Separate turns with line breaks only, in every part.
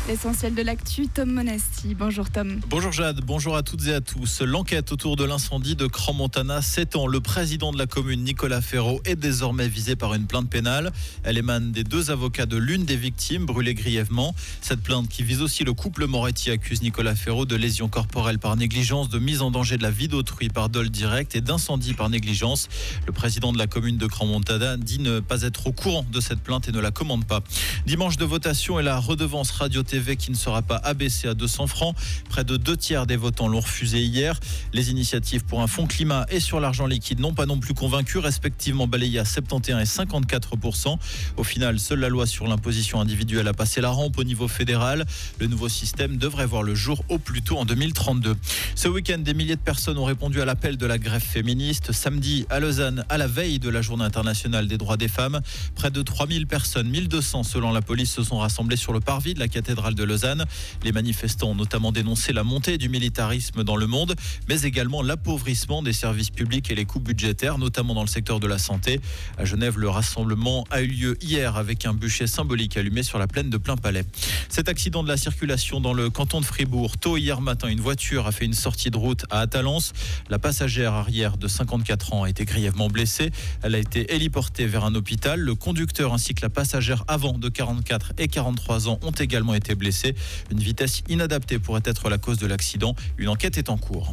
L'essentiel de l'actu, Tom Monesti. Bonjour Tom.
Bonjour Jade, bonjour à toutes et à tous. L'enquête autour de l'incendie de Crans-Montana s'étend. Le président de la commune, Nicolas Ferraud, est désormais visé par une plainte pénale. Elle émane des deux avocats de l'une des victimes, brûlées grièvement. Cette plainte qui vise aussi le couple Moretti accuse Nicolas Ferraud de lésions corporelles par négligence, de mise en danger de la vie d'autrui par dol direct et d'incendie par négligence. Le président de la commune de Crans-Montana dit ne pas être au courant de cette plainte et ne la commande pas. Dimanche de votation et la redevance radio-TV qui ne sera pas abaissée à 200 francs. Près de 2/3 des votants l'ont refusé hier. Les initiatives pour un fonds climat et sur l'argent liquide n'ont pas non plus convaincu, respectivement balayées à 71 et 54%. Au final, seule la loi sur l'imposition individuelle a passé la rampe au niveau fédéral. Le nouveau système devrait voir le jour au plus tôt en 2032. Ce week-end, des milliers de personnes ont répondu à l'appel de la grève féministe. Samedi, à Lausanne, à la veille de la Journée internationale des droits des femmes, près de 3000 personnes, 1200 selon la police, se sont rassemblées sur le parvis de la cathédrale de Lausanne. Les manifestants ont notamment dénoncé la montée du militarisme dans le monde, mais également l'appauvrissement des services publics et les coûts budgétaires, notamment dans le secteur de la santé. À Genève, le rassemblement a eu lieu hier avec un bûcher symbolique allumé sur la plaine de Plainpalais. Cet accident de la circulation dans le canton de Fribourg. Tôt hier matin, une voiture a fait une sortie de route à Attalens. La passagère arrière de 54 ans a été grièvement blessée. Elle a été héliportée vers un hôpital. Le conducteur ainsi que la passagère avant de 44 et 43 ans ont également été blessés. Une vitesse inadaptée pourrait être la cause de l'accident. Une enquête est en cours.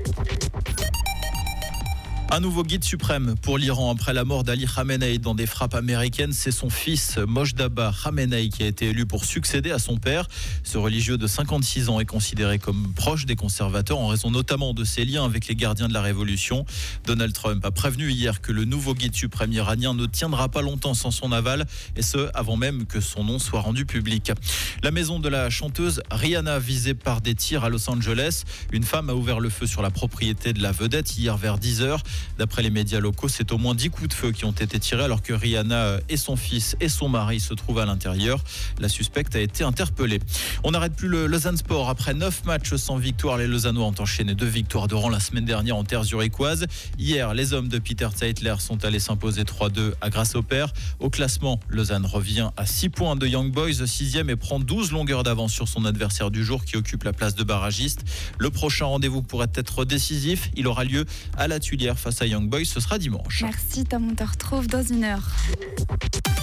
Un nouveau guide suprême pour l'Iran après la mort d'Ali Khamenei dans des frappes américaines. C'est son fils Mojtaba Khamenei qui a été élu pour succéder à son père. Ce religieux de 56 ans est considéré comme proche des conservateurs en raison notamment de ses liens avec les gardiens de la révolution. Donald Trump a prévenu hier que le nouveau guide suprême iranien ne tiendra pas longtemps sans son aval, et ce avant même que son nom soit rendu public. La maison de la chanteuse Rihanna visée par des tirs à Los Angeles. Une femme a ouvert le feu sur la propriété de la vedette hier vers 10h. D'après les médias locaux, c'est au moins 10 coups de feu qui ont été tirés alors que Rihanna et son fils et son mari se trouvent à l'intérieur. La suspecte a été interpellée. On n'arrête plus le Lausanne Sport. Après 9 matchs sans victoire, les Lausannois ont enchaîné 2 victoires de rang la semaine dernière en terre zurichoise. Hier, les hommes de Peter Zeitler sont allés s'imposer 3-2 à Grasshopper. Au classement, Lausanne revient à 6 points de Young Boys, 6e, et prend 12 longueurs d'avance sur son adversaire du jour qui occupe la place de barragiste. Le prochain rendez-vous pourrait être décisif. Il aura lieu à la Tuilière face à Young Boys, ce sera dimanche.
Merci Tom, on te retrouve dans 1 heure.